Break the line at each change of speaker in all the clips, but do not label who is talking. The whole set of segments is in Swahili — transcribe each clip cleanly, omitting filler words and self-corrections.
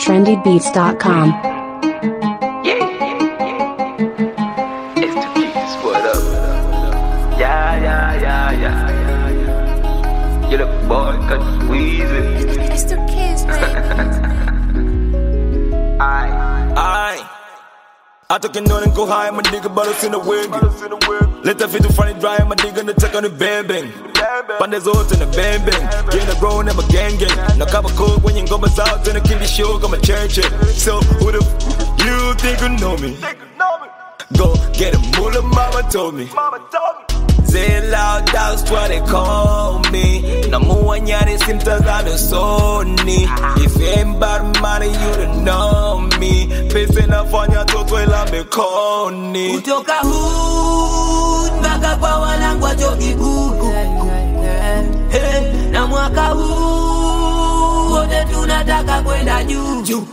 trendybeats.com.
It's to keep this word up. Yeah. You're the boy, cut the Weezy.
It's the kids, baby.
I took it on and go high, my nigga, but it's in the wig. Let the fit to find it dry, my nigga, the check on the bang bang. Pandas out in the bang bang. Gain the grown, I'm a gang gang. Now cover coke when you go out, then I keep the show, I'm a change it. So, who the you think you know me? Go get a moolah, mama told me. Say loud, that's what they call me. No more when you're the symptoms on the Sony. If you ain't bad money, you don't know me. Pacing up on your throat while I'm a coney.
Kutoka hood, mpaka kwa wanangu wa Jogi Buku. Hey, na mwaka huu, wote tunataka kwenda juu.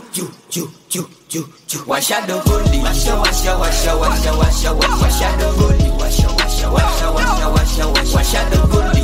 Washa dogoli, washa dogoli, washa dogoli,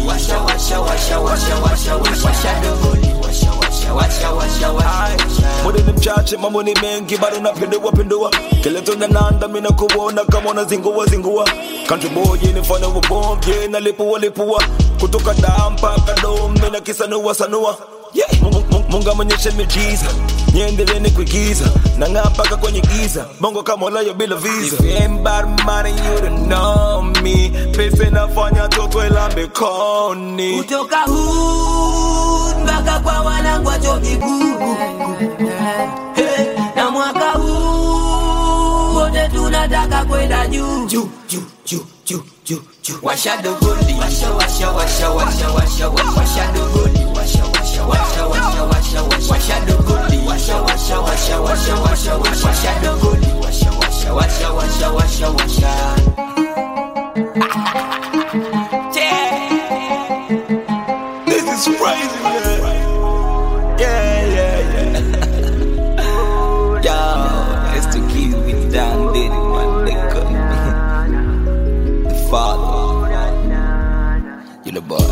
Mwede ni mchache, mambo ni mengi, bado napindua. Keleto na nanda, mina kuona kama una zingua. Country boy, ni mfano wa bomb, yeah, na lipua. Kutoka dampa, kado, mina kisanua. Yeah, Munga mwenyeshe miujiza, niendelee ni kuigiza, na ng'aa mpaka kwenye giza, bongo kama Ulaya bila visa. If you ain't bad money, you don't know me. Pesa inafanya toto ilambe koni.
Kutoka hood, mpaka kwa wanangu wa Jogi Buku. Hey, na mwaka huu, wote tunataka kwenda juu. Washa dogoli, washa dogoli, washa dogoli,
This is crazy, man. Yeah. Yo, it's the key with Dan Diddy, my nigga. The father. You the boy.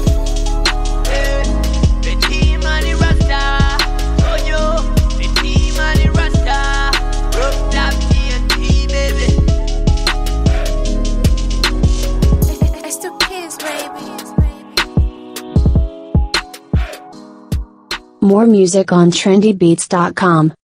It's the kids, baby.
More music on trendybeats.com.